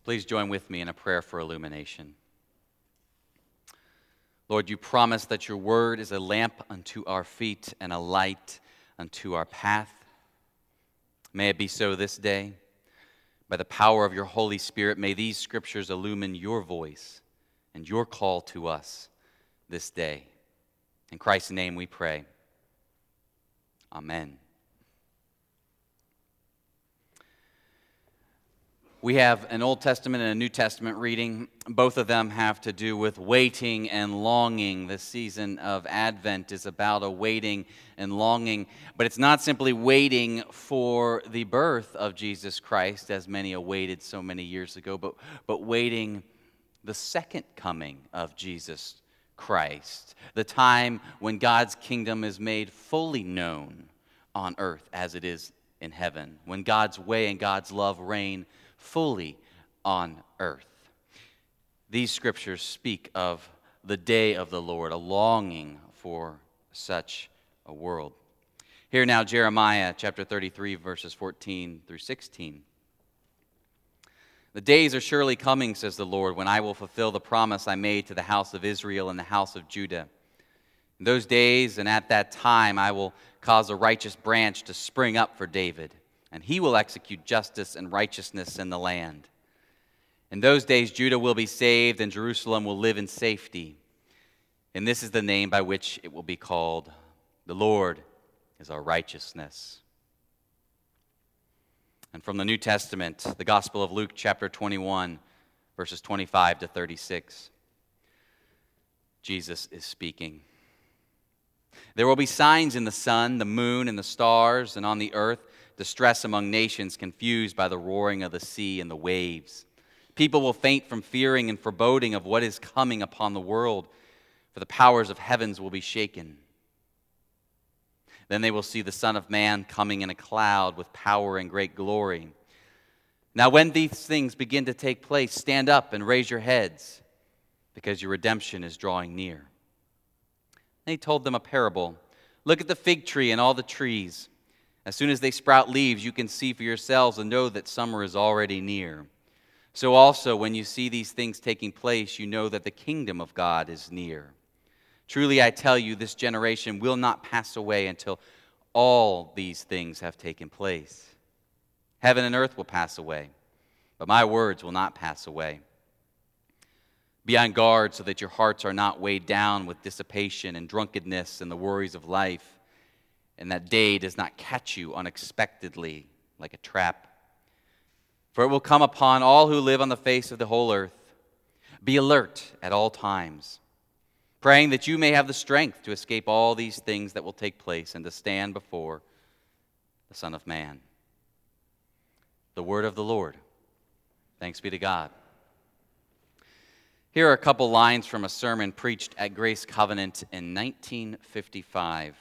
Please join with me in a prayer for illumination. Lord, you promise that your word is a lamp unto our feet and a light unto our path. May it be so this day. By the power of your Holy Spirit, may these scriptures illumine your voice and your call to us this day. In Christ's name we pray. Amen. We have an Old Testament and a New Testament reading. Both of them have to do with waiting and longing. The season of Advent is about a waiting and longing. But it's not simply waiting for the birth of Jesus Christ, as many awaited so many years ago, but waiting the second coming of Jesus Christ, the time when God's kingdom is made fully known on earth as it is in heaven, when God's way and God's love reign fully on earth. These scriptures speak of the day of the Lord, a longing for such a world. Here now, Jeremiah chapter 33, verses 14 through 16. The days are surely coming, says the Lord, when I will fulfill the promise I made to the house of Israel and the house of Judah. In those days and at that time I will cause a righteous branch to spring up for David, and he will execute justice and righteousness in the land. In those days Judah will be saved, and Jerusalem will live in safety. And this is the name by which it will be called: the Lord is our righteousness. And from the New Testament, the Gospel of Luke chapter 21, verses 25 to 36. Jesus is speaking. There will be signs in the sun, the moon, and the stars, and on the earth distress among nations, confused by the roaring of the sea and the waves. People will faint from fearing and foreboding of what is coming upon the world, for the powers of heavens will be shaken. Then they will see the Son of Man coming in a cloud with power and great glory. Now when these things begin to take place, stand up and raise your heads, because your redemption is drawing near. And he told them a parable. Look at the fig tree and all the trees. As soon as they sprout leaves, you can see for yourselves and know that summer is already near. So also, when you see these things taking place, you know that the kingdom of God is near. Truly, I tell you, this generation will not pass away until all these things have taken place. Heaven and earth will pass away, but my words will not pass away. Be on guard so that your hearts are not weighed down with dissipation and drunkenness and the worries of life, and that day does not catch you unexpectedly like a trap. For it will come upon all who live on the face of the whole earth. Be alert at all times, praying that you may have the strength to escape all these things that will take place and to stand before the Son of Man. The word of the Lord. Thanks be to God. Here are a couple lines from a sermon preached at Grace Covenant in 1955.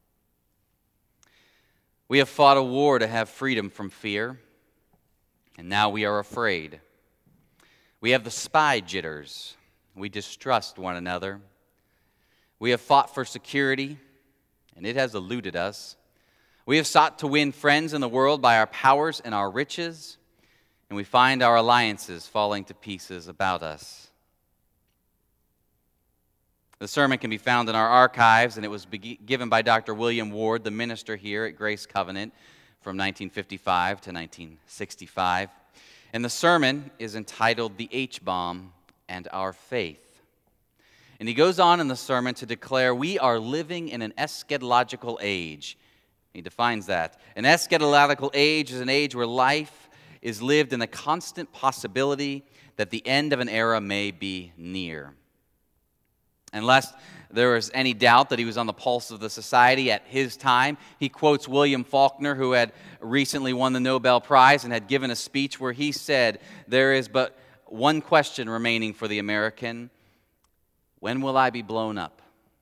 We have fought a war to have freedom from fear, and now we are afraid. We have the spy jitters. We distrust one another. We have fought for security, and it has eluded us. We have sought to win friends in the world by our powers and our riches, and we find our alliances falling to pieces about us. The sermon can be found in our archives, and it was given by Dr. William Ward, the minister here at Grace Covenant, from 1955 to 1965. And the sermon is entitled "The H-Bomb and Our Faith." And he goes on in the sermon to declare we are living in an eschatological age. He defines that. An eschatological age is an age where life is lived in the constant possibility that the end of an era may be near. Unless there was any doubt that he was on the pulse of the society at his time, he quotes William Faulkner, who had recently won the Nobel Prize and had given a speech where he said, "There is but one question remaining for the American: when will I be blown up?"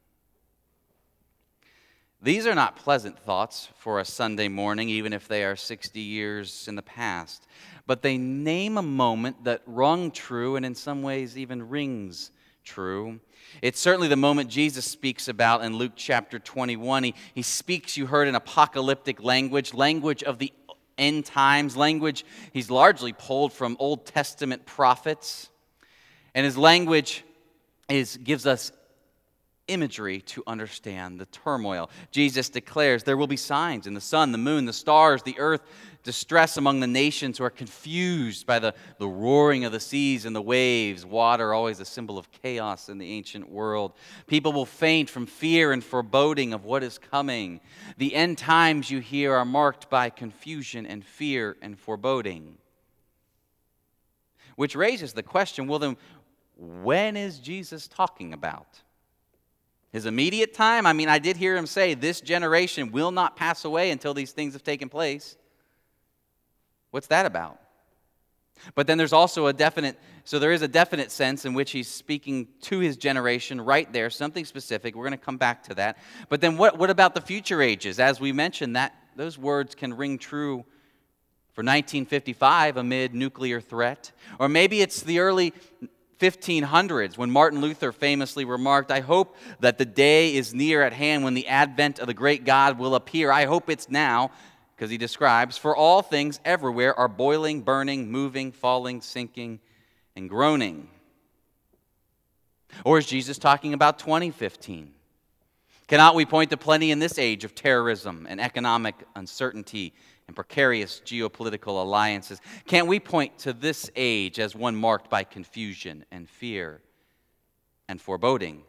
These are not pleasant thoughts for a Sunday morning, even if they are 60 years in the past. But they name a moment that rung true and in some ways even rings true. It's certainly the moment Jesus speaks about in Luke chapter 21. He speaks, you heard, in apocalyptic language of the end times language. He's largely pulled from Old Testament prophets. And his language gives us imagery to understand the turmoil. Jesus declares there will be signs in the sun, the moon, the stars, the earth, distress among the nations who are confused by the roaring of the seas and the waves. Water, always a symbol of chaos in the ancient world. People will faint from fear and foreboding of what is coming. The end times, you hear, are marked by confusion and fear and foreboding. Which raises the question, well then, when is Jesus talking about? His immediate time? I mean, I did hear him say, this generation will not pass away until these things have taken place. What's that about? But then there's also there is a definite sense in which he's speaking to his generation right there, something specific. We're going to come back to that. But then what about the future ages? As we mentioned, those words can ring true for 1955 amid nuclear threat. Or maybe it's the early 1500s, when Martin Luther famously remarked, I hope that the day is near at hand when the advent of the great God will appear. I hope it's now, because he describes, for all things everywhere are boiling, burning, moving, falling, sinking, and groaning. Or is Jesus talking about 2015? Cannot we point to plenty in this age of terrorism and economic uncertainty and precarious geopolitical alliances? Can't we point to this age as one marked by confusion and fear and foreboding?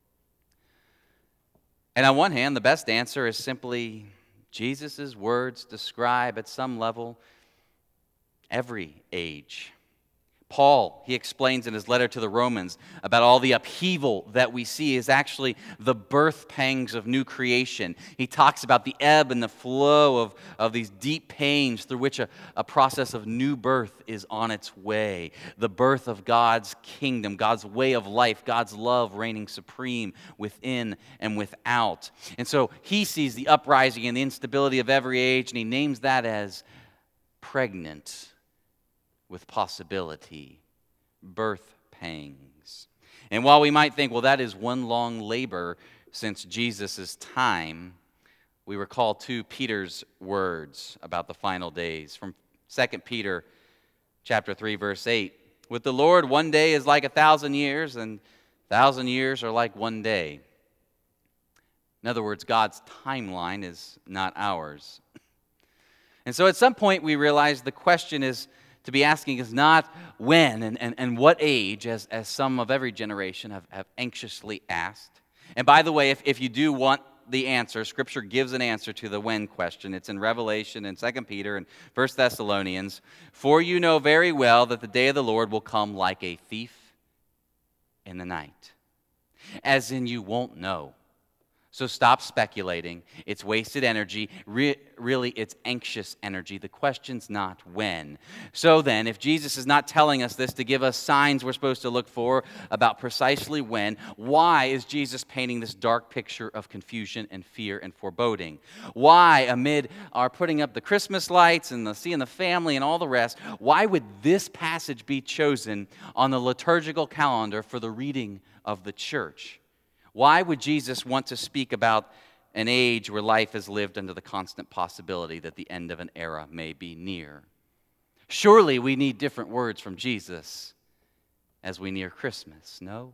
And on one hand, the best answer is simply Jesus' words describe at some level every age. Paul, he explains in his letter to the Romans about all the upheaval that we see is actually the birth pangs of new creation. He talks about the ebb and the flow of these deep pains through which a process of new birth is on its way. The birth of God's kingdom, God's way of life, God's love reigning supreme within and without. And so he sees the uprising and the instability of every age, and he names that as pregnant with possibility, birth pangs. And while we might think, well, that is one long labor since Jesus' time, we recall 2 Peter's words about the final days. From 2 Peter chapter 3, verse 8, with the Lord, one day is like 1,000 years, and 1,000 years are like one day. In other words, God's timeline is not ours. And so at some point we realize the question is to be asking is not when and what age, as some of every generation have anxiously asked. And by the way, if you do want the answer, Scripture gives an answer to the when question. It's in Revelation and 2 Peter and 1 Thessalonians. For you know very well that the day of the Lord will come like a thief in the night. As in you won't know. So stop speculating. It's wasted energy. Really, it's anxious energy. The question's not when. So then, if Jesus is not telling us this to give us signs we're supposed to look for about precisely when, why is Jesus painting this dark picture of confusion and fear and foreboding? Why, amid our putting up the Christmas lights and seeing the family and all the rest, why would this passage be chosen on the liturgical calendar for the reading of the church? Why would Jesus want to speak about an age where life is lived under the constant possibility that the end of an era may be near? Surely we need different words from Jesus as we near Christmas, no?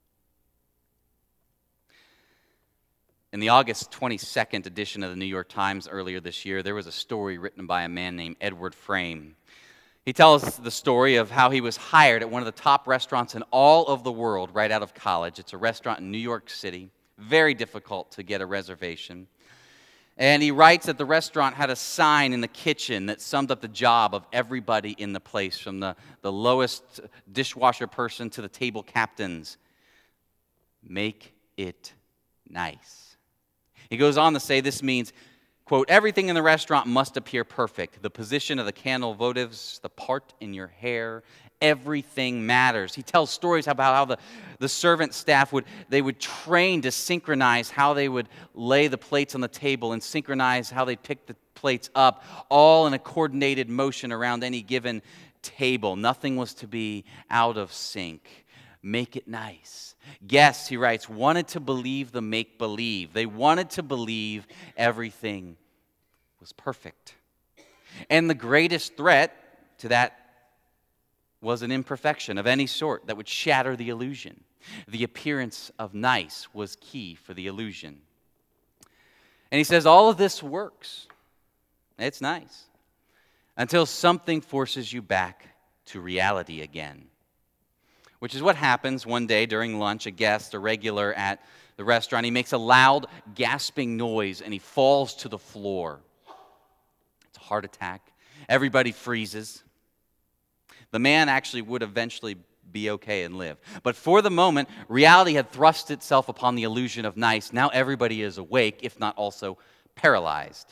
In the August 22nd edition of the New York Times earlier this year, there was a story written by a man named Edward Frame. He tells the story of how he was hired at one of the top restaurants in all of the world right out of college. It's a restaurant in New York City. Very difficult to get a reservation. And he writes that the restaurant had a sign in the kitchen that summed up the job of everybody in the place, from the lowest dishwasher person to the table captains. Make it nice. He goes on to say this means, quote, everything in the restaurant must appear perfect. The position of the candle votives, the part in your hair, everything matters. He tells stories about how the servant staff would train to synchronize how they would lay the plates on the table and synchronize how they pick the plates up, all in a coordinated motion around any given table. Nothing was to be out of sync. Make it nice. Guests, he writes, wanted to believe the make-believe. They wanted to believe everything was perfect. And the greatest threat to that was an imperfection of any sort that would shatter the illusion. The appearance of nice was key for the illusion. And he says all of this works. It's nice. Until something forces you back to reality again. Which is what happens one day during lunch. A guest, a regular at the restaurant, he makes a loud, gasping noise and he falls to the floor. It's a heart attack. Everybody freezes. The man actually would eventually be okay and live. But for the moment, reality had thrust itself upon the illusion of nice. Now everybody is awake, if not also paralyzed.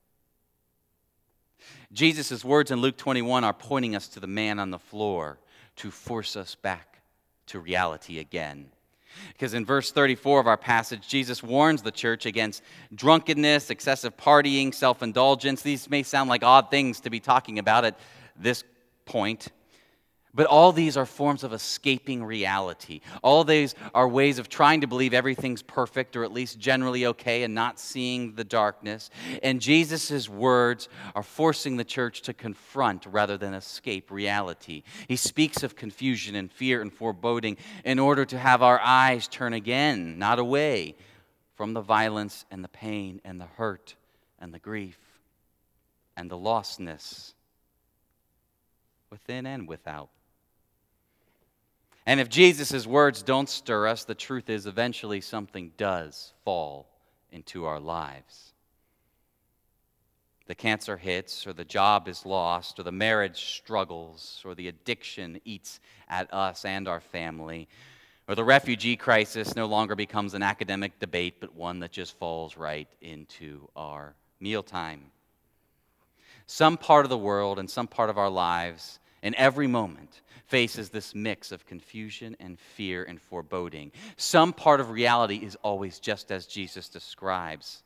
Jesus' words in Luke 21 are pointing us to the man on the floor to force us back to reality again. Because in verse 34 of our passage, Jesus warns the church against drunkenness, excessive partying, self-indulgence. These may sound like odd things to be talking about at this point. But all these are forms of escaping reality. All these are ways of trying to believe everything's perfect or at least generally okay and not seeing the darkness. And Jesus' words are forcing the church to confront rather than escape reality. He speaks of confusion and fear and foreboding in order to have our eyes turn again, not away, from the violence and the pain and the hurt and the grief and the lostness within and without. And if Jesus' words don't stir us, the truth is eventually something does fall into our lives. The cancer hits, or the job is lost, or the marriage struggles, or the addiction eats at us and our family, or the refugee crisis no longer becomes an academic debate, but one that just falls right into our mealtime. Some part of the world and some part of our lives, in every moment, faces this mix of confusion and fear and foreboding. Some part of reality is always just as Jesus describes.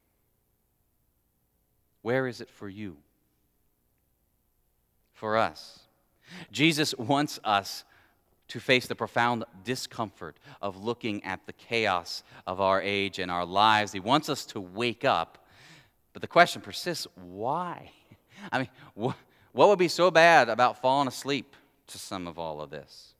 Where is it for you? For us. Jesus wants us to face the profound discomfort of looking at the chaos of our age and our lives. He wants us to wake up. But the question persists, why? I mean, what would be so bad about falling asleep to some of all of this?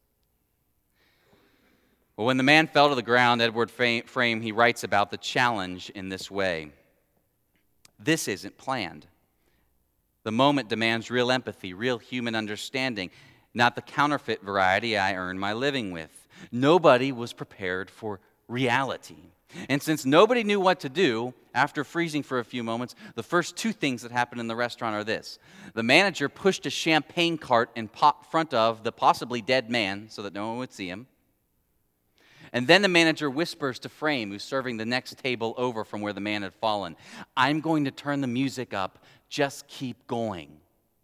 Well, when the man fell to the ground, Edward Frame, he writes about the challenge in this way. This isn't planned. The moment demands real empathy, real human understanding, not the counterfeit variety I earn my living with. Nobody was prepared for reality. And since nobody knew what to do, after freezing for a few moments, the first two things that happened in the restaurant are this. The manager pushed a champagne cart in front of the possibly dead man so that no one would see him. And then the manager whispers to Frame, who's serving the next table over from where the man had fallen, I'm going to turn the music up, just keep going.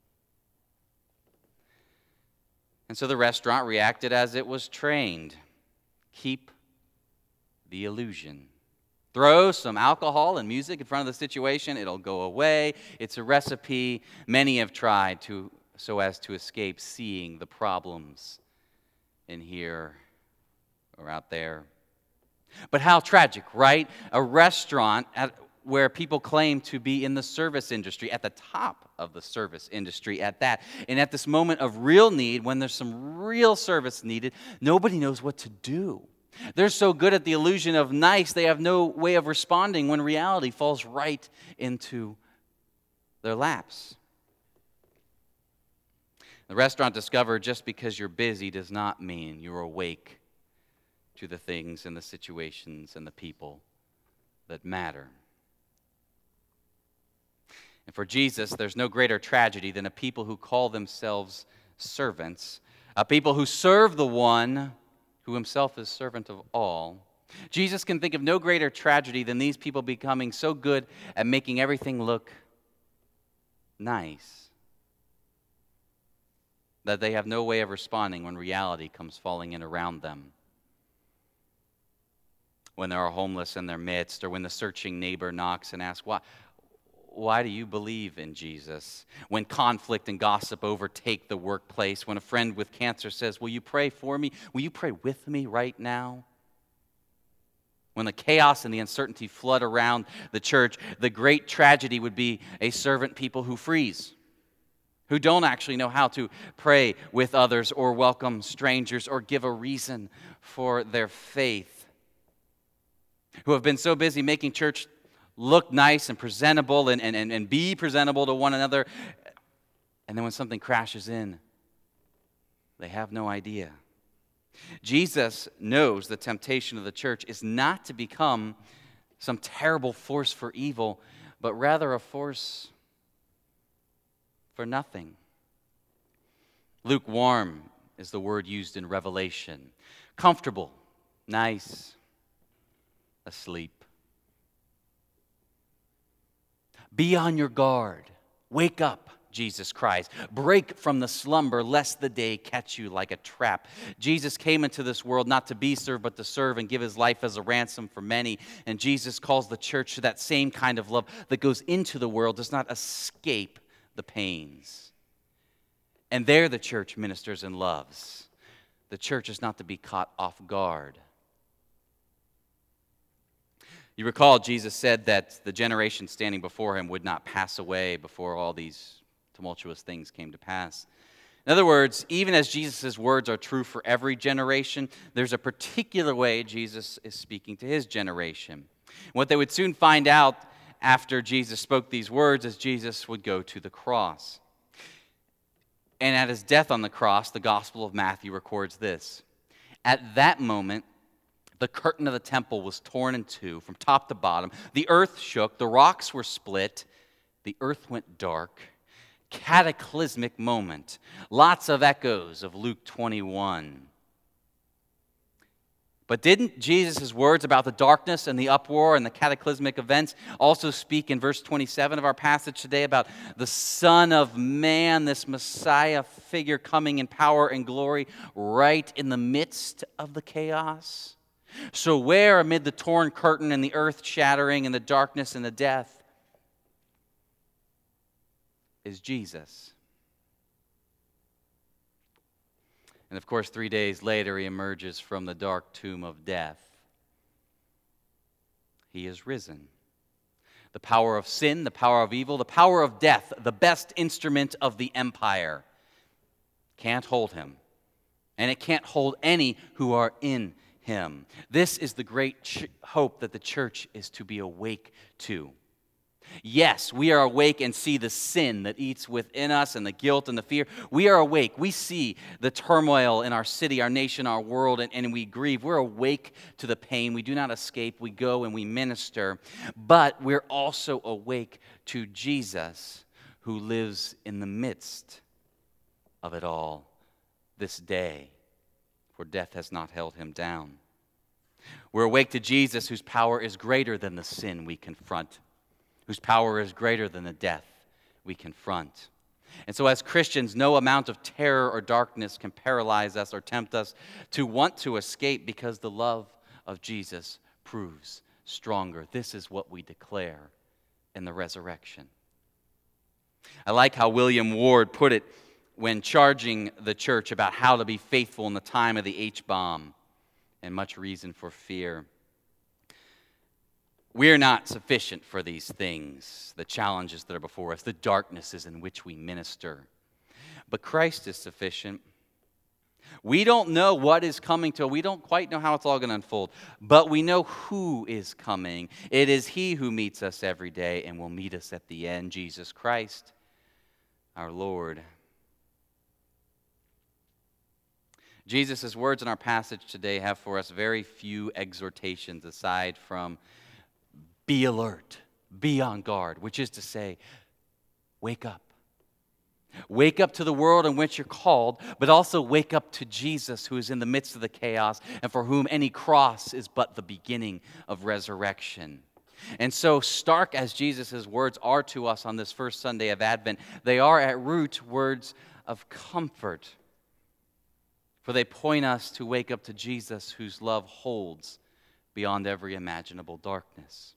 And so the restaurant reacted as it was trained. Keep the illusion. Throw some alcohol and music in front of the situation, it'll go away. It's a recipe many have tried so as to escape seeing the problems in here or out there. But how tragic, right? A restaurant where people claim to be in the service industry, at the top of the service industry at that. And at this moment of real need, when there's some real service needed, nobody knows what to do. They're so good at the illusion of nice, they have no way of responding when reality falls right into their laps. The restaurant discovered just because you're busy does not mean you're awake to the things and the situations and the people that matter. And for Jesus, there's no greater tragedy than a people who call themselves servants, a people who serve the one who himself is servant of all. Jesus can think of no greater tragedy than these people becoming so good at making everything look nice that they have no way of responding when reality comes falling in around them. When there are homeless in their midst, or when the searching neighbor knocks and asks, why do you believe in Jesus? When conflict and gossip overtake the workplace, when a friend with cancer says, will you pray for me? Will you pray with me right now? When the chaos and the uncertainty flood around the church, the great tragedy would be a servant people who freeze, who don't actually know how to pray with others or welcome strangers or give a reason for their faith, who have been so busy making church look nice and presentable and be presentable to one another, and then when something crashes in, they have no idea. Jesus knows the temptation of the church is not to become some terrible force for evil, but rather a force for nothing. Lukewarm is the word used in Revelation. Comfortable, nice, asleep. Be on your guard. Wake up, Jesus cries. Break from the slumber, lest the day catch you like a trap. Jesus came into this world not to be served, but to serve and give his life as a ransom for many. And Jesus calls the church to that same kind of love that goes into the world, does not escape the pains. And there the church ministers and loves. The church is not to be caught off guard. You recall Jesus said that the generation standing before him would not pass away before all these tumultuous things came to pass. In other words, even as Jesus' words are true for every generation, there's a particular way Jesus is speaking to his generation. What they would soon find out after Jesus spoke these words is Jesus would go to the cross. And at his death on the cross, the Gospel of Matthew records this. At that moment, the curtain of the temple was torn in two from top to bottom. The earth shook. The rocks were split. The earth went dark. Cataclysmic moment. Lots of echoes of Luke 21. But didn't Jesus' words about the darkness and the uproar and the cataclysmic events also speak in verse 27 of our passage today about the Son of Man, this Messiah figure coming in power and glory right in the midst of the chaos? So where amid the torn curtain and the earth shattering and the darkness and the death is Jesus? And of course, 3 days later, he emerges from the dark tomb of death. He is risen. The power of sin, the power of evil, the power of death, the best instrument of the empire, can't hold him. And it can't hold any who are in him. This is the great hope that the church is to be awake to. Yes, we are awake and see the sin that eats within us and the guilt and the fear. We are awake. We see the turmoil in our city, our nation, our world, and we grieve. We're awake to the pain. We do not escape. We go and we minister. But we're also awake to Jesus, who lives in the midst of it all this day, for death has not held him down. We're awake to Jesus, whose power is greater than the sin we confront, whose power is greater than the death we confront. And so as Christians, no amount of terror or darkness can paralyze us or tempt us to want to escape, because the love of Jesus proves stronger. This is what we declare in the resurrection. I like how William Ward put it when charging the church about how to be faithful in the time of the H-bomb and much reason for fear. We are not sufficient for these things, the challenges that are before us, the darknesses in which we minister. But Christ is sufficient. We don't know what is coming to us. We don't quite know how it's all going to unfold. But we know who is coming. It is He who meets us every day and will meet us at the end, Jesus Christ, our Lord. Jesus' words in our passage today have for us very few exhortations aside from be alert, be on guard, which is to say, wake up. Wake up to the world in which you're called, but also wake up to Jesus, who is in the midst of the chaos and for whom any cross is but the beginning of resurrection. And so stark as Jesus' words are to us on this first Sunday of Advent, they are at root words of comfort, for they point us to wake up to Jesus, whose love holds beyond every imaginable darkness.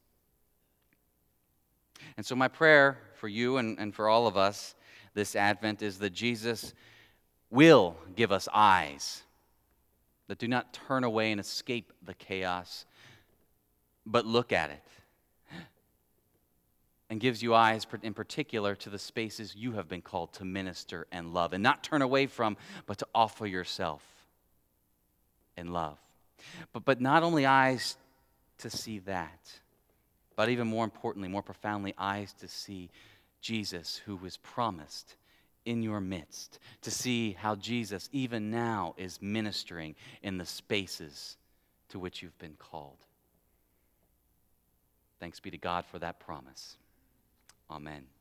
And so my prayer for you and for all of us this Advent is that Jesus will give us eyes that do not turn away and escape the chaos, but look at it and gives you eyes in particular to the spaces you have been called to minister and love, and not turn away from, but to offer yourself in love. But not only eyes to see that, but even more importantly, more profoundly, eyes to see Jesus, who was promised in your midst, to see how Jesus even now is ministering in the spaces to which you've been called. Thanks be to God for that promise. Amen.